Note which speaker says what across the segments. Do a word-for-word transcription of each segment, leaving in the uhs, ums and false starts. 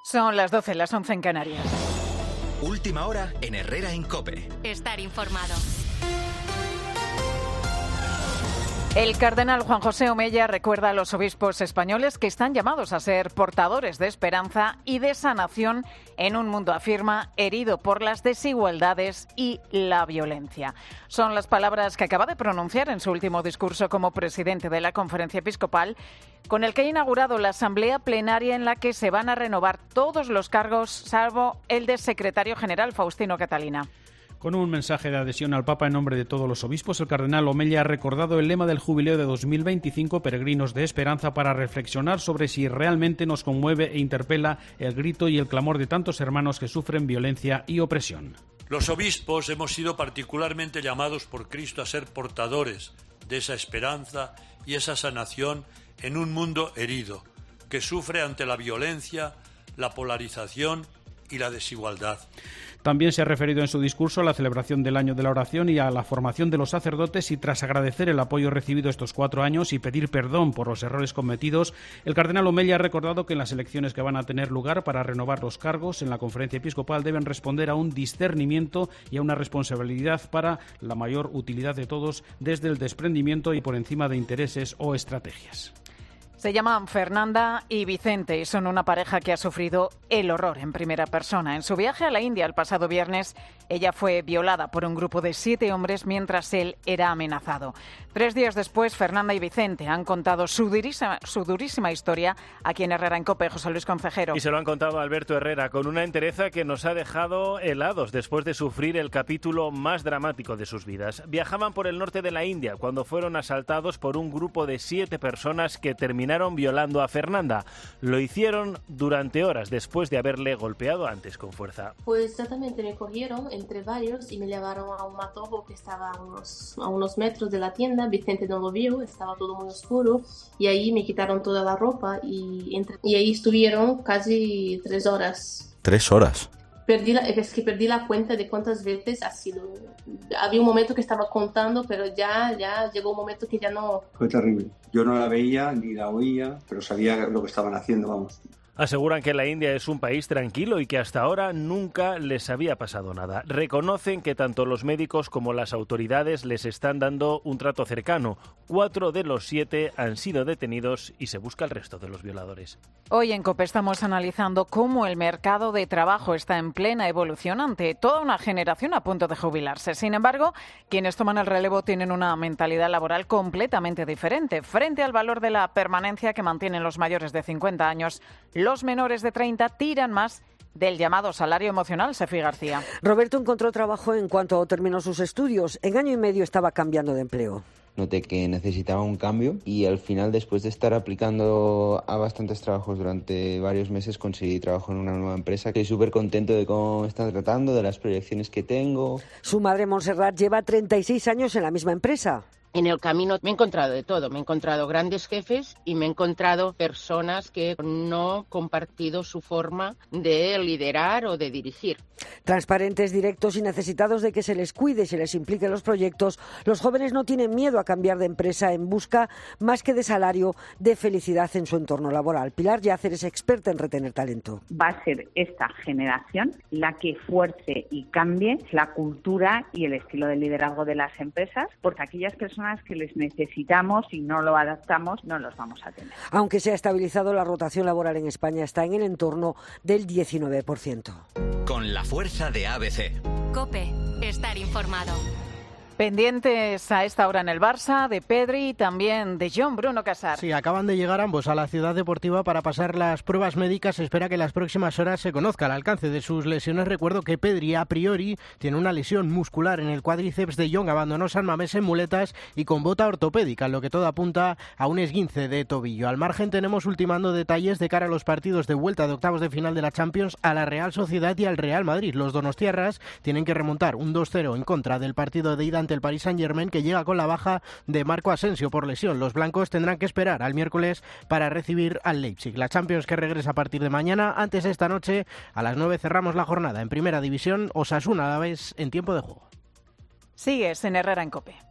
Speaker 1: Son las doce, las once en Canarias.
Speaker 2: Última hora en Herrera en COPE.
Speaker 3: Estar informado.
Speaker 1: El cardenal Juan José Omella recuerda a los obispos españoles que están llamados a ser portadores de esperanza y de sanación en un mundo, afirma, herido por las desigualdades y la violencia. Son las palabras que acaba de pronunciar en su último discurso como presidente de la Conferencia Episcopal, con el que ha inaugurado la asamblea plenaria en la que se van a renovar todos los cargos, salvo el de secretario general, Faustino Catalina.
Speaker 4: Con un mensaje de adhesión al Papa en nombre de todos los obispos, el cardenal Omella ha recordado el lema del jubileo de dos mil veinticinco, Peregrinos de Esperanza, para reflexionar sobre si realmente nos conmueve e interpela el grito y el clamor de tantos hermanos que sufren violencia y opresión.
Speaker 5: Los obispos hemos sido particularmente llamados por Cristo a ser portadores de esa esperanza y esa sanación en un mundo herido, que sufre ante la violencia, la polarización y la desigualdad.
Speaker 4: También se ha referido en su discurso a la celebración del Año de la Oración y a la formación de los sacerdotes, y tras agradecer el apoyo recibido estos cuatro años y pedir perdón por los errores cometidos, el cardenal Omella ha recordado que en las elecciones que van a tener lugar para renovar los cargos en la Conferencia Episcopal deben responder a un discernimiento y a una responsabilidad para la mayor utilidad de todos, desde el desprendimiento y por encima de intereses o estrategias.
Speaker 1: Se llaman Fernanda y Vicente y son una pareja que ha sufrido el horror en primera persona. En su viaje a la India el pasado viernes, ella fue violada por un grupo de siete hombres mientras él era amenazado. Tres días después, Fernanda y Vicente han contado su durísima, su durísima historia aquí en Herrera en COPE. José Luis Concejero.
Speaker 6: Y se lo han contado a Alberto Herrera, con una entereza que nos ha dejado helados después de sufrir el capítulo más dramático de sus vidas. Viajaban por el norte de la India cuando fueron asaltados por un grupo de siete personas que terminaron violando a Fernanda. Lo hicieron durante horas después de haberle golpeado antes con fuerza.
Speaker 7: Pues exactamente, me cogieron entre varios y me llevaron a un matojo que estaba a unos, a unos metros de la tienda. Vicente no lo vio, estaba todo muy oscuro, y ahí me quitaron toda la ropa y, entre, y ahí estuvieron casi tres horas.
Speaker 8: ¿Tres horas?
Speaker 7: Perdí la, es que perdí la cuenta de cuántas veces ha sido. Había un momento que estaba contando, pero ya, ya llegó un momento que ya no...
Speaker 9: Fue terrible. Yo no la veía ni la oía, pero sabía lo que estaban haciendo, vamos.
Speaker 6: Aseguran que la India es un país tranquilo y que hasta ahora nunca les había pasado nada. Reconocen que tanto los médicos como las autoridades les están dando un trato cercano. Cuatro de los siete han sido detenidos y se busca el resto de los violadores.
Speaker 1: Hoy en COPE estamos analizando cómo el mercado de trabajo está en plena evolución ante toda una generación a punto de jubilarse. Sin embargo, quienes toman el relevo tienen una mentalidad laboral completamente diferente. Frente al valor de la permanencia que mantienen los mayores de cincuenta años, los menores de treinta tiran más del llamado salario emocional. Sefi García.
Speaker 10: Roberto encontró trabajo en cuanto terminó sus estudios. En año y medio estaba cambiando de empleo.
Speaker 11: Noté que necesitaba un cambio y al final, después de estar aplicando a bastantes trabajos durante varios meses, conseguí trabajo en una nueva empresa. Estoy súper contento de cómo me están tratando, de las proyecciones que tengo.
Speaker 10: Su madre, Montserrat, lleva treinta y seis años en la misma empresa.
Speaker 12: En el camino me he encontrado de todo, me he encontrado grandes jefes y me he encontrado personas que no han compartido su forma de liderar o de dirigir.
Speaker 10: Transparentes, directos y necesitados de que se les cuide y se les implique en los proyectos, los jóvenes no tienen miedo a cambiar de empresa en busca, más que de salario, de felicidad en su entorno laboral. Pilar Yacer es experta en retener talento.
Speaker 13: Va a ser esta generación la que fuerce y cambie la cultura y el estilo de liderazgo de las empresas, porque aquellas personas que les necesitamos y no lo adaptamos, no los vamos a tener.
Speaker 10: Aunque se ha estabilizado, la rotación laboral en España está en el entorno del diecinueve por ciento.
Speaker 2: Con la fuerza de A B C.
Speaker 3: COPE, estar informado.
Speaker 1: Pendientes a esta hora en el Barça, de Pedri y también de John Bruno Casar.
Speaker 14: Sí, acaban de llegar ambos a la ciudad deportiva para pasar las pruebas médicas. Se espera que en las próximas horas se conozca el alcance de sus lesiones. Recuerdo que Pedri, a priori, tiene una lesión muscular en el cuádriceps. De Jong abandonó San Mamés en muletas y con bota ortopédica, lo que todo apunta a un esguince de tobillo. Al margen, tenemos ultimando detalles de cara a los partidos de vuelta de octavos de final de la Champions a la Real Sociedad y al Real Madrid. Los donostiarras tienen que remontar un dos cero en contra del partido de ida el Paris Saint-Germain, que llega con la baja de Marco Asensio por lesión. Los blancos tendrán que esperar al miércoles para recibir al Leipzig. La Champions, que regresa a partir de mañana. Antes, esta noche a las nueve cerramos la jornada en Primera División. Osasuna a la vez en tiempo de juego.
Speaker 1: Sigues en Herrera en COPE.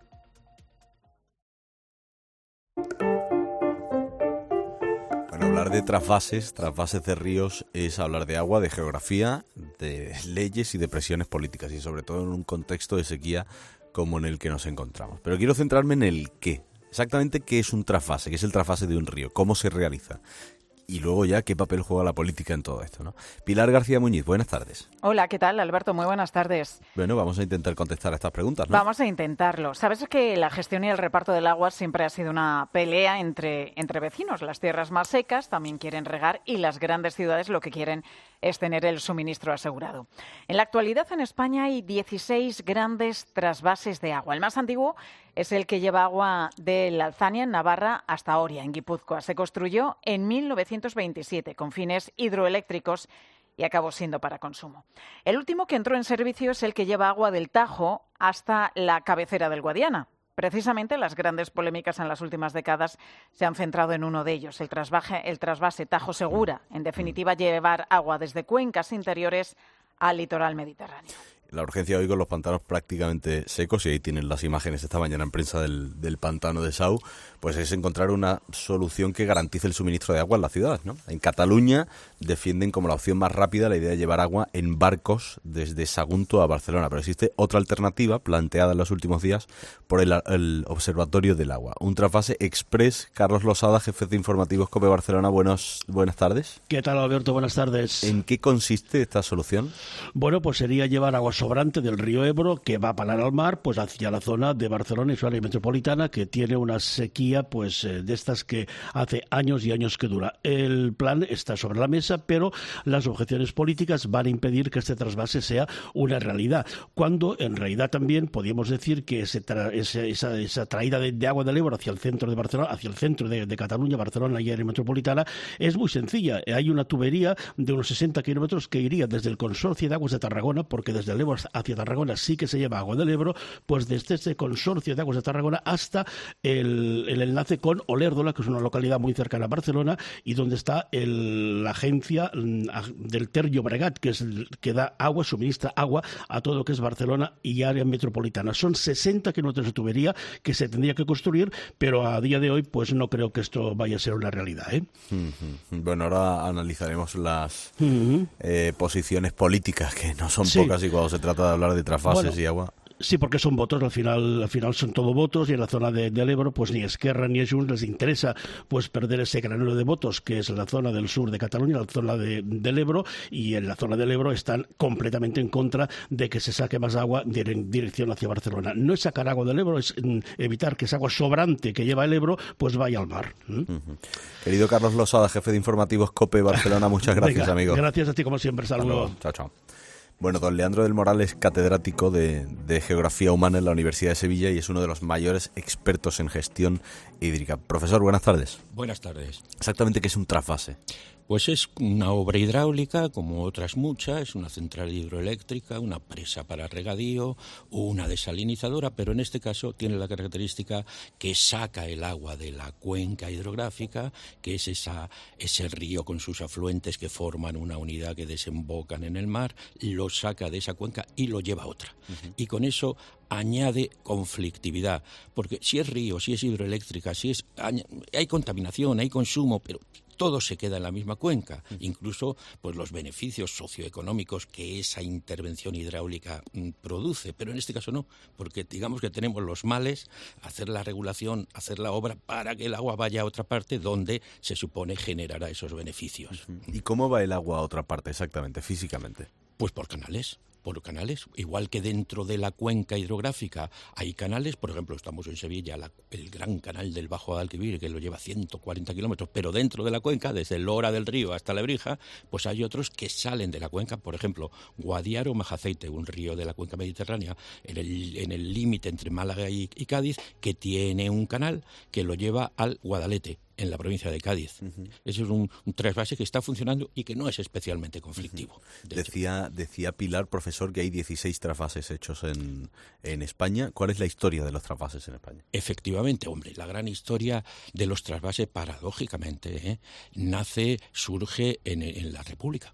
Speaker 8: hablar de trasvases, trasvases de ríos, es hablar de agua, de geografía, de leyes y de presiones políticas, y sobre todo en un contexto de sequía como en el que nos encontramos. Pero quiero centrarme en el qué. Exactamente qué es un trasvase, qué es el trasvase de un río, cómo se realiza. Y luego ya qué papel juega la política en todo esto, ¿no? Pilar García Muñiz, buenas tardes.
Speaker 1: Hola, ¿qué tal, Alberto? Muy buenas tardes.
Speaker 8: Bueno, vamos a intentar contestar a estas preguntas, ¿no?
Speaker 1: Vamos a intentarlo. Sabes que la gestión y el reparto del agua siempre ha sido una pelea entre, entre vecinos. Las tierras más secas también quieren regar y las grandes ciudades lo que quieren es tener el suministro asegurado. En la actualidad en España hay dieciséis grandes trasvases de agua. El más antiguo es el que lleva agua de Alzania, en Navarra, hasta Oria, en Guipúzcoa. Se construyó en mil novecientos veintisiete con fines hidroeléctricos y acabó siendo para consumo. El último que entró en servicio es el que lleva agua del Tajo hasta la cabecera del Guadiana. Precisamente las grandes polémicas en las últimas décadas se han centrado en uno de ellos, el trasvase, el trasvase Tajo Segura. En definitiva, llevar agua desde cuencas interiores al litoral mediterráneo.
Speaker 8: La urgencia hoy con los pantanos prácticamente secos, y ahí tienen las imágenes esta mañana en prensa del, del pantano de Sau, pues es encontrar una solución que garantice el suministro de agua en la ciudad, ¿no? En Cataluña defienden como la opción más rápida la idea de llevar agua en barcos desde Sagunto a Barcelona, pero existe otra alternativa planteada en los últimos días por el, el Observatorio del Agua. Un trasvase express. Carlos Losada, jefe de informativos COPE Barcelona, buenos, buenas tardes.
Speaker 15: ¿Qué tal, Alberto? Buenas tardes.
Speaker 8: ¿En qué consiste esta solución?
Speaker 15: Bueno, pues sería llevar agua sobrante del río Ebro que va a parar al mar, pues hacia la zona de Barcelona y su área metropolitana, que tiene una sequía pues eh, de estas que hace años y años que dura. El plan está sobre la mesa, pero las objeciones políticas van a impedir que este trasvase sea una realidad, cuando en realidad también podríamos decir que ese tra ese, esa, esa traída de, de agua del Ebro hacia el centro de Barcelona, hacia el centro de, de Cataluña, Barcelona y área metropolitana, es muy sencilla. Hay una tubería de unos sesenta kilómetros que iría desde el Consorcio de Aguas de Tarragona, porque desde el Ebro hacia Tarragona sí que se lleva agua del Ebro, pues desde este Consorcio de Aguas de Tarragona hasta el, el enlace con Olérdola, que es una localidad muy cercana a Barcelona, y donde está el, la agencia del Ter Llobregat, que es el que da agua, suministra agua a todo lo que es Barcelona y área metropolitana. Son sesenta kilómetros de tubería que se tendría que construir, pero a día de hoy pues no creo que esto vaya a ser una realidad, ¿eh?
Speaker 8: Uh-huh. Bueno, ahora analizaremos las
Speaker 15: uh-huh.
Speaker 8: eh, posiciones políticas, que no son
Speaker 15: sí.
Speaker 8: pocas, y cuando se trata de hablar de trasvases
Speaker 15: bueno,
Speaker 8: y agua.
Speaker 15: Sí, porque son votos, al final al final son todo votos, y en la zona de, del Ebro pues ni a Esquerra ni a Junts les interesa pues perder ese granero de votos que es la zona del sur de Cataluña, la zona de, del Ebro, y en la zona del Ebro están completamente en contra de que se saque más agua en dirección hacia Barcelona. No es sacar agua del Ebro, es evitar que esa agua sobrante que lleva el Ebro pues vaya al mar. ¿Mm?
Speaker 8: Uh-huh. Querido Carlos Losada, jefe de informativos COPE Barcelona, muchas gracias.
Speaker 15: Venga,
Speaker 8: amigo.
Speaker 15: Gracias a ti como siempre, saludos.
Speaker 8: Chao, chao. Bueno, don Leandro del Moral es catedrático de, de Geografía Humana en la Universidad de Sevilla y es uno de los mayores expertos en gestión hídrica. Profesor, buenas tardes.
Speaker 16: Buenas tardes.
Speaker 8: Exactamente, ¿qué es un trasvase?
Speaker 16: Pues es una obra hidráulica, como otras muchas, una central hidroeléctrica, una presa para regadío o una desalinizadora, pero en este caso tiene la característica que saca el agua de la cuenca hidrográfica, que es esa, ese río con sus afluentes que forman una unidad que desembocan en el mar, lo saca de esa cuenca y lo lleva a otra. Uh-huh. Y con eso añade conflictividad, porque si es río, si es hidroeléctrica, si es hay contaminación, hay consumo, pero todo se queda en la misma cuenca, incluso pues los beneficios socioeconómicos que esa intervención hidráulica mm, produce, pero en este caso no, porque digamos que tenemos los males, hacer la regulación, hacer la obra para que el agua vaya a otra parte donde se supone generará esos beneficios.
Speaker 8: ¿Y cómo va el agua a otra parte exactamente, físicamente?
Speaker 16: Pues por canales. Por canales, igual que dentro de la cuenca hidrográfica hay canales, por ejemplo, estamos en Sevilla, la, el gran canal del Bajo Guadalquivir, que lo lleva ciento cuarenta kilómetros, pero dentro de la cuenca, desde el Lora del Río hasta la Lebrija, pues hay otros que salen de la cuenca, por ejemplo, Guadiaro Majaceite, un río de la cuenca mediterránea, en el en el límite entre Málaga y, y Cádiz, que tiene un canal que lo lleva al Guadalete, en la provincia de Cádiz. Uh-huh. Ese es un, un trasvase que está funcionando y que no es especialmente conflictivo.
Speaker 8: Uh-huh. De decía, decía Pilar, profesor, que hay dieciséis trasvases hechos en, en España. ¿Cuál es la historia de los trasvases en España?
Speaker 16: Efectivamente, hombre, la gran historia de los trasvases, paradójicamente, ¿eh? nace, surge en, en la República.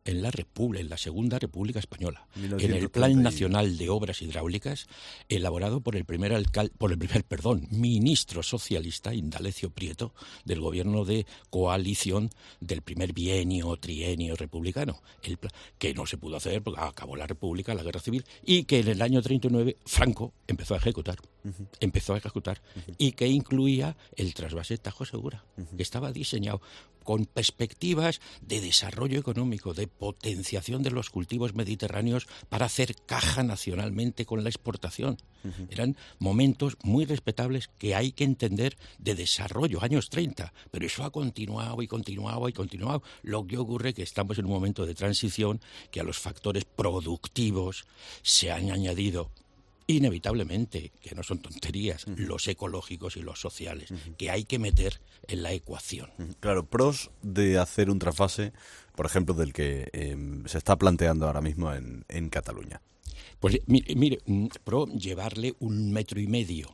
Speaker 16: en la República, en la Segunda República Española,
Speaker 8: mil novecientos treinta
Speaker 16: en el Plan Nacional de Obras Hidráulicas, elaborado por el primer alcalde, por el primer, perdón, ministro socialista Indalecio Prieto, del gobierno de coalición del primer bienio o trienio republicano, el plan, que no se pudo hacer porque acabó la República, la Guerra Civil, y que en el año treinta y nueve Franco empezó a ejecutar, uh-huh. empezó a ejecutar, uh-huh. y que incluía el trasvase Tajo Segura, uh-huh. que estaba diseñado con perspectivas de desarrollo económico, de potenciación de los cultivos mediterráneos para hacer caja nacionalmente con la exportación. Uh-huh. Eran momentos muy respetables que hay que entender de desarrollo, años treinta, pero eso ha continuado y continuado y continuado. Lo que ocurre es que estamos en un momento de transición que a los factores productivos se han añadido inevitablemente, que no son tonterías, uh-huh. los ecológicos y los sociales, uh-huh. que hay que meter en la ecuación.
Speaker 8: Uh-huh. Claro, pros de hacer un trasvase, por ejemplo, del que eh, se está planteando ahora mismo en, en Cataluña.
Speaker 16: Pues mire, mire, pro llevarle un metro y medio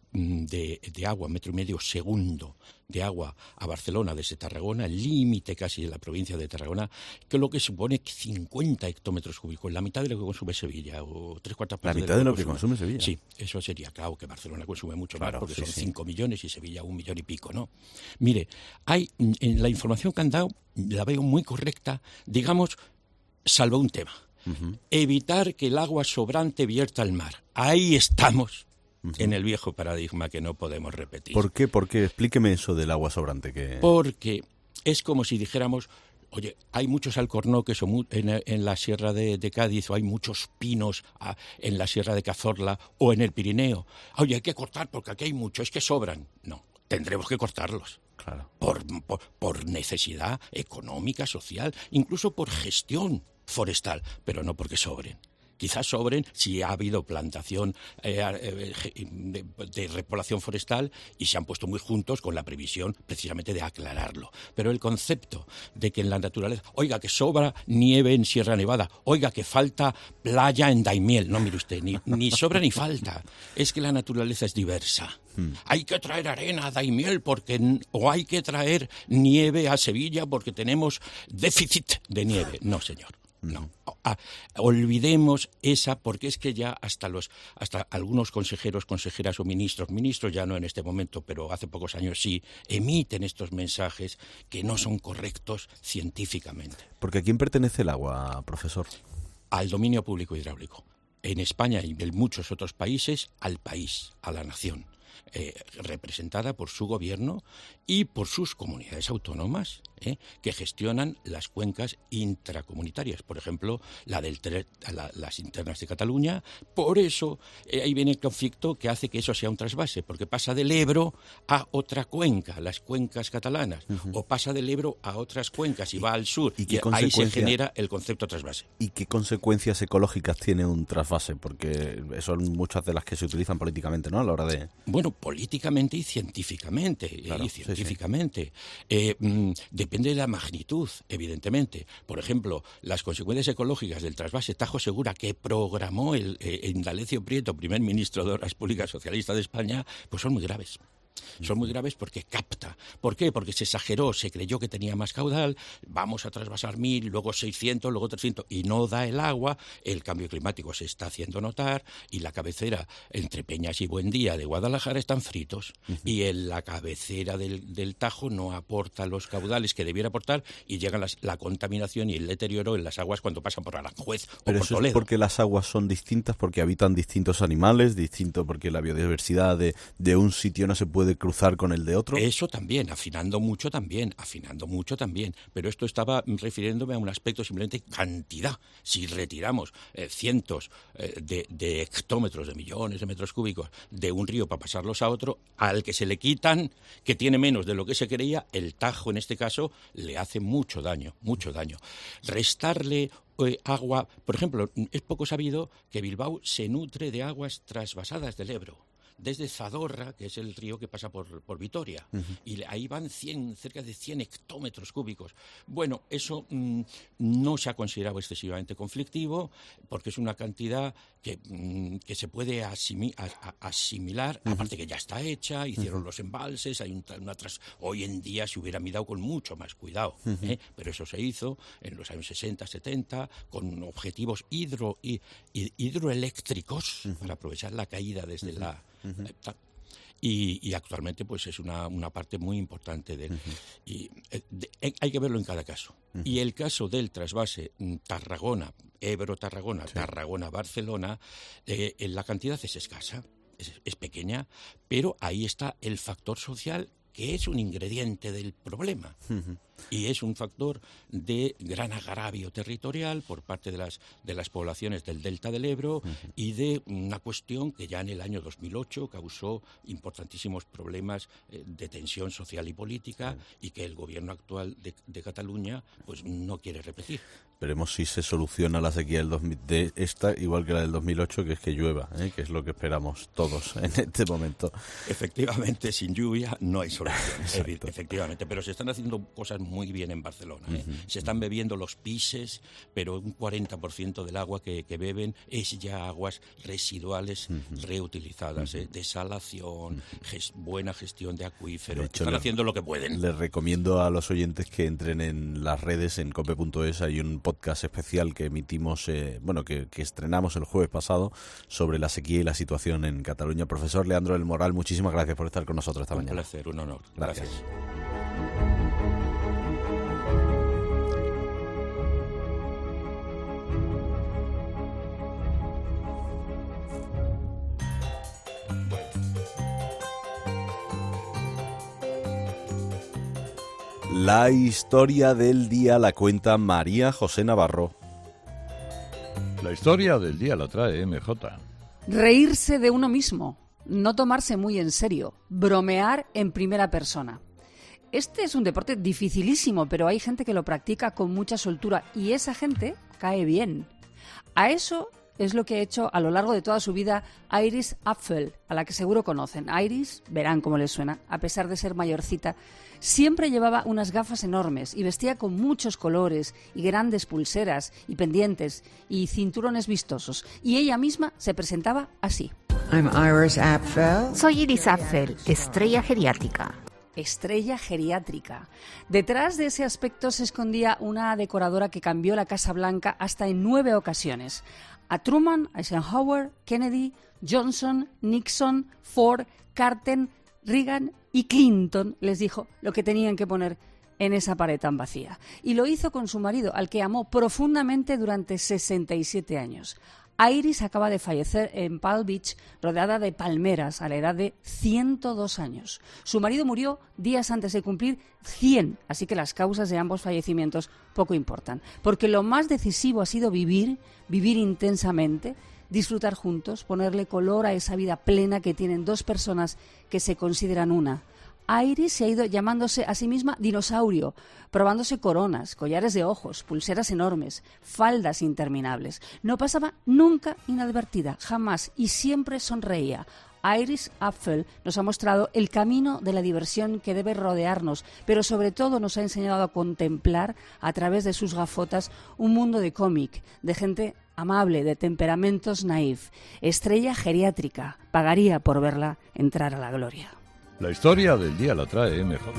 Speaker 16: de, de agua, metro y medio segundo de agua a Barcelona desde Tarragona, el límite casi de la provincia de Tarragona, que es lo que supone cincuenta hectómetros cúbicos, la mitad de lo que consume Sevilla, o tres cuartas partes.
Speaker 8: ¿La mitad de lo,
Speaker 16: de
Speaker 8: que consume Sevilla?
Speaker 16: Sí, eso sería, claro, que Barcelona consume mucho
Speaker 8: claro,
Speaker 16: más, porque
Speaker 8: sí,
Speaker 16: son
Speaker 8: sí.
Speaker 16: cinco millones y Sevilla un millón y pico, ¿no? Mire, hay, en la información que han dado, la veo muy correcta, digamos, salvo un tema. Uh-huh. Evitar que el agua sobrante vierta al mar. Ahí estamos. Uh-huh. En el viejo paradigma que no podemos repetir.
Speaker 8: ¿Por qué? ¿Por qué? Explíqueme eso del agua sobrante. Que...
Speaker 16: Porque es como si dijéramos, oye, hay muchos alcornoques en, en la sierra de, de Cádiz, o hay muchos pinos a, en la sierra de Cazorla o en el Pirineo. Oye, hay que cortar porque aquí hay mucho, es que sobran. No, tendremos que cortarlos.
Speaker 8: Claro.
Speaker 16: Por, por, por necesidad económica, social, incluso por gestión forestal, pero no porque sobren. Quizás sobren si ha habido plantación eh, de, de repoblación forestal y se han puesto muy juntos con la previsión precisamente de aclararlo. Pero el concepto de que en la naturaleza, oiga, que sobra nieve en Sierra Nevada, oiga, que falta playa en Daimiel, no, mire usted, ni, ni sobra ni falta, es que la naturaleza es diversa. Hmm. Hay que traer arena a Daimiel porque, o hay que traer nieve a Sevilla porque tenemos déficit de nieve. No, señor. No, ah, olvidemos esa, porque es que ya hasta los hasta algunos consejeros, consejeras o ministros, ministros ya no en este momento, pero hace pocos años sí, emiten estos mensajes que no son correctos científicamente.
Speaker 8: ¿Porque a quién pertenece el agua, profesor?
Speaker 16: Al dominio público hidráulico. En España y en muchos otros países, al país, a la nación. Eh, representada por su gobierno y por sus comunidades autónomas, eh, que gestionan las cuencas intracomunitarias, por ejemplo, la del tre- la, las internas de Cataluña. Por eso eh, ahí viene el conflicto que hace que eso sea un trasvase, porque pasa del Ebro a otra cuenca, las cuencas catalanas, uh-huh. o pasa del Ebro a otras cuencas y, y va al sur, y, y ahí se genera el concepto trasvase.
Speaker 8: ¿Y qué consecuencias ecológicas tiene un trasvase? Porque son muchas de las que se utilizan políticamente, ¿no?, a la hora de...
Speaker 16: Bueno, políticamente y científicamente, claro, y científicamente. Sí, sí. Eh, mm, depende de la magnitud, evidentemente. Por ejemplo, las consecuencias ecológicas del trasvase Tajo Segura que programó el eh, Indalecio Prieto, primer ministro de Obras Públicas socialista de España, pues son muy graves. Son muy graves porque capta. ¿Por qué? Porque se exageró, se creyó que tenía más caudal, vamos a trasvasar mil, luego seiscientos, luego trescientos, y no da el agua, el cambio climático se está haciendo notar, y la cabecera entre Peñas y Buendía de Guadalajara están fritos, uh-huh. y en la cabecera del, del Tajo no aporta los caudales que debiera aportar, y llega las, la contaminación y el deterioro en las aguas cuando pasan por Aranjuez o
Speaker 8: Pero
Speaker 16: por
Speaker 8: eso
Speaker 16: Toledo.
Speaker 8: Es porque las aguas son distintas, porque habitan distintos animales, distinto porque la biodiversidad de, de un sitio no se puede cruzar con el de otro.
Speaker 16: Eso también, afinando mucho también, afinando mucho también. Pero esto estaba refiriéndome a un aspecto simplemente cantidad. Si retiramos eh, cientos eh, de, de hectómetros, de millones de metros cúbicos de un río para pasarlos a otro, al que se le quitan, que tiene menos de lo que se creía, el Tajo en este caso le hace mucho daño, mucho daño. Restarle eh, agua, por ejemplo, es poco sabido que Bilbao se nutre de aguas trasvasadas del Ebro. desde Zadorra, que es el río que pasa por, por Vitoria, uh-huh. y ahí van cien, cerca de cien hectómetros cúbicos. Bueno, eso mmm, no se ha considerado excesivamente conflictivo, porque es una cantidad que, mmm, que se puede asimi- a, a, asimilar, uh-huh. aparte que ya está hecha, hicieron uh-huh. los embalses, hay un, una tras... hoy en día se hubiera mirado con mucho más cuidado, uh-huh. ¿eh? Pero eso se hizo en los años sesenta, setenta, con objetivos hidro, y, y, hidroeléctricos uh-huh. para aprovechar la caída desde uh-huh. la... Uh-huh. Eh, Y, y actualmente pues es una, una parte muy importante de, uh-huh. y de, de, hay que verlo en cada caso. Uh-huh. Y el caso del trasvase Tarragona, Ebro-Tarragona, sí. Tarragona-Barcelona, eh, la cantidad es escasa, es, es pequeña, pero ahí está el factor social, que es un ingrediente del problema. Uh-huh. Y es un factor de gran agravio territorial por parte de las, de las poblaciones del delta del Ebro, uh-huh. y de una cuestión que ya en el año dos mil ocho causó importantísimos problemas eh, de tensión social y política, uh-huh. y que el gobierno actual de, de Cataluña pues no quiere repetir.
Speaker 8: Veremos si se soluciona la sequía del dos mil, de esta, igual que la del dos mil ocho, que es que llueva, ¿eh? Que es lo que esperamos todos en este momento.
Speaker 16: Efectivamente, sin lluvia no hay solución, efectivamente, pero se están haciendo cosas muy bien en Barcelona, ¿eh? Uh-huh. Se están bebiendo los pises, pero un cuarenta por ciento del agua que, que beben es ya aguas residuales uh-huh. reutilizadas, uh-huh. ¿eh? Desalación, uh-huh. ges, buena gestión de acuíferos, de hecho, están le, haciendo lo que pueden.
Speaker 8: Les recomiendo a los oyentes que entren en las redes, en cope punto es, hay un podcast especial que emitimos, eh, bueno, que, que estrenamos el jueves pasado sobre la sequía y la situación en Cataluña. Profesor Leandro del Moral, muchísimas gracias por estar con nosotros esta
Speaker 16: un
Speaker 8: mañana.
Speaker 16: Un placer, un honor.
Speaker 8: Gracias.
Speaker 16: gracias.
Speaker 8: La historia del día la cuenta María José Navarro.
Speaker 17: La historia del día la trae eme jota.
Speaker 18: Reírse de uno mismo, no tomarse muy en serio, bromear en primera persona. Este es un deporte dificilísimo, pero hay gente que lo practica con mucha soltura y esa gente cae bien. A eso es lo que ha hecho a lo largo de toda su vida Iris Apfel, a la que seguro conocen. Iris, verán cómo les suena, a pesar de ser mayorcita, siempre llevaba unas gafas enormes y vestía con muchos colores y grandes pulseras y pendientes y cinturones vistosos. Y ella misma se presentaba así.
Speaker 19: I'm Iris Apfel. Soy Iris Apfel, estrella geriátrica.
Speaker 18: Estrella geriátrica. Detrás de ese aspecto se escondía una decoradora que cambió la Casa Blanca hasta en nueve ocasiones. A Truman, Eisenhower, Kennedy, Johnson, Nixon, Ford, Carter, Reagan y Clinton les dijo lo que tenían que poner en esa pared tan vacía. Y lo hizo con su marido, al que amó profundamente durante sesenta y siete años. Iris acaba de fallecer en Palm Beach, rodeada de palmeras, a la edad de ciento dos años. Su marido murió días antes de cumplir cien, así que las causas de ambos fallecimientos poco importan. Porque lo más decisivo ha sido vivir, vivir intensamente, disfrutar juntos, ponerle color a esa vida plena que tienen dos personas que se consideran una. Iris se ha ido llamándose a sí misma dinosaurio, probándose coronas, collares de ojos, pulseras enormes, faldas interminables. No pasaba nunca inadvertida, jamás, y siempre sonreía. Iris Apfel nos ha mostrado el camino de la diversión que debe rodearnos, pero sobre todo nos ha enseñado a contemplar a través de sus gafotas un mundo de cómic, de gente amable, de temperamentos naif. Estrella geriátrica, pagaría por verla entrar a la gloria.
Speaker 17: La historia del día la trae eme jota.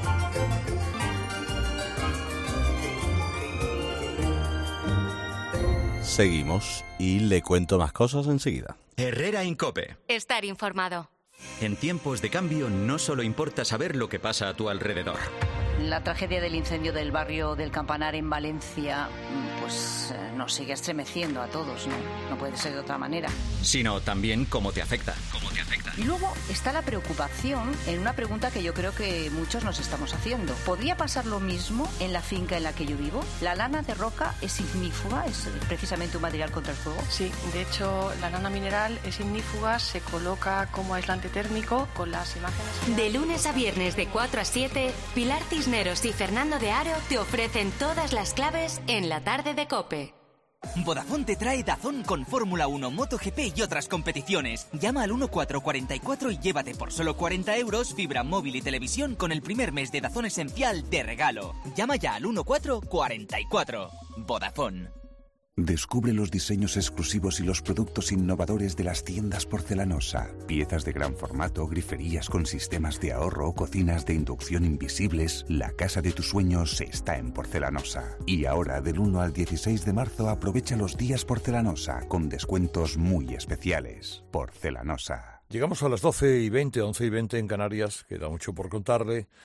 Speaker 8: Seguimos y le cuento más cosas enseguida.
Speaker 2: Herrera Incope.
Speaker 3: Estar informado.
Speaker 2: En tiempos de cambio no solo importa saber lo que pasa a tu alrededor.
Speaker 20: La tragedia del incendio del barrio del Campanar en Valencia pues eh, nos sigue estremeciendo a todos, ¿no? No puede ser de otra manera.
Speaker 2: Sino también cómo te afecta. ¿Cómo te afecta?
Speaker 20: Y luego está la preocupación en una pregunta que yo creo que muchos nos estamos haciendo. ¿Podría pasar lo mismo en la finca en la que yo vivo? ¿La lana de roca es ignífuga? ¿Es precisamente un material contra el fuego?
Speaker 21: Sí, de hecho la lana mineral es ignífuga, se coloca como aislante térmico con las imágenes.
Speaker 3: De lunes a viernes de cuatro a siete, Pilar Cisneros y Fernando de Aro te ofrecen todas las claves en la tarde de COPE.
Speaker 5: Vodafone te trae DAZN con Fórmula uno, MotoGP y otras competiciones. Llama al uno cuatro cuatro cuatro y llévate por solo cuarenta euros fibra móvil y televisión con el primer mes de DAZN Esencial de regalo. Llama ya al uno cuatro cuatro cuatro. Vodafone.
Speaker 22: Descubre los diseños exclusivos y los productos innovadores de las tiendas Porcelanosa. Piezas de gran formato, griferías con sistemas de ahorro, cocinas de inducción invisibles. La casa de tus sueños está en Porcelanosa. Y ahora, del uno al dieciséis de marzo, aprovecha los días Porcelanosa con descuentos muy especiales. Porcelanosa.
Speaker 17: Llegamos a las doce y veinte, once y veinte en Canarias. Queda mucho por contarle.